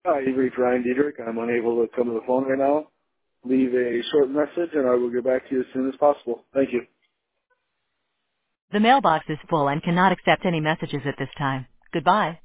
Hi, you've reached Ryan Diedrich. I'm unable to come to the phone right now. Leave a short message and I will get back to you as soon as possible. Thank you. The mailbox is full and cannot accept any messages at this time. Goodbye.